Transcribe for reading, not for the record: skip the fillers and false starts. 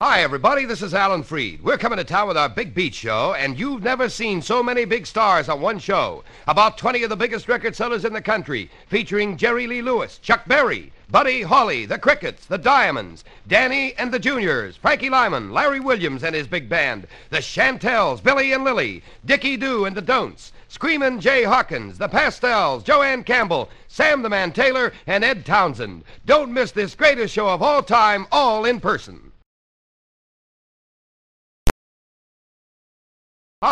Hi, everybody. This is Alan Freed. We're coming to town with our Big Beat Show, and you've never seen so many big stars on one show. About 20 of the biggest record sellers in the country, featuring Jerry Lee Lewis, Chuck Berry, Buddy Holly, the Crickets, the Diamonds, Danny and the Juniors, Frankie Lyman, Larry Williams and his big band, the Chantels, Billy and Lily, Dickie Doo and the Don'ts, Screamin' Jay Hawkins, the Pastels, Joanne Campbell, Sam the Man Taylor, and Ed Townsend. Don't miss this greatest show of all time, all in person.